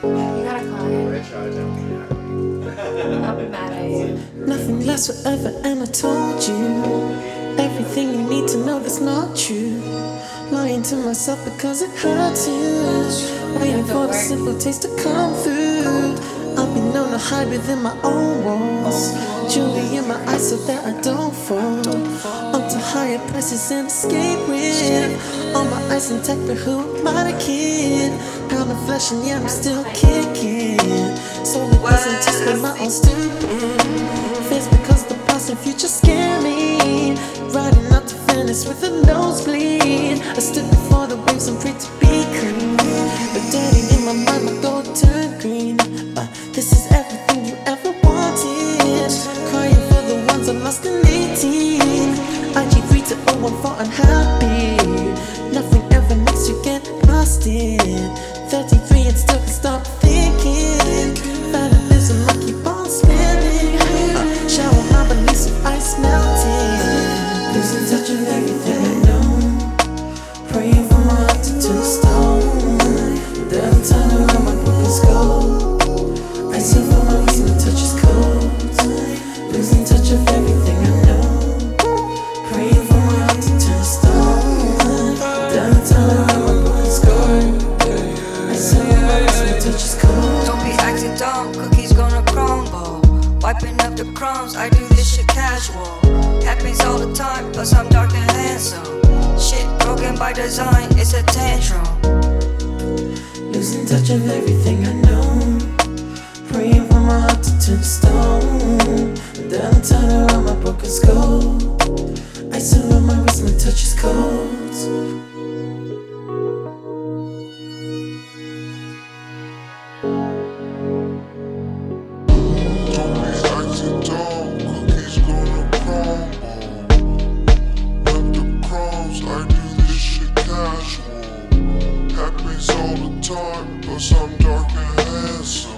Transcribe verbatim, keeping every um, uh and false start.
You gotta call him. I'll be mad at you. Nothing lasts forever, and I told you everything you need to know that's not true. Lying to myself because it hurts you. Waiting for the simple taste to come through. I've been known to hide within my own walls. Jewelry in my eyes so that I don't fall. Up to higher prices and escape with all my eyes intact, but who am I, the kid? Pound of flesh and yeah, I'm still kicking. So it doesn't just with my own stupid fears, because the past and future scare me. Riding out to Venice with a nosebleed. I stood before the waves and prayed to be clean. But daddy, in my mind, my door turned green. Uh, this is everything you ever wanted. Crying for the ones I lost in eighteen. I G three to oh one for unhappy. Nothing ever makes you get lost in. thirty-three and still can stop thinking. Fatalism, I keep on spinning. Uh, shower my beliefs with ice melting. Losing touch of everything I know. Praying for my heart to turn to stone. Then I'm turning around my broken skull. I see for my reason to touch his cold. Losing touch of everything I know. Praying for my heart to turn to stone. Then I'm turning around my broken skull. I see for my reason to touch his cold. Don't be acting dumb, cookies gonna crumble. Wiping up the crumbs, I do this shit casual. Happens all the time, plus I'm dark and handsome. Shit broken by design, it's a tantrum. Losing touch of everything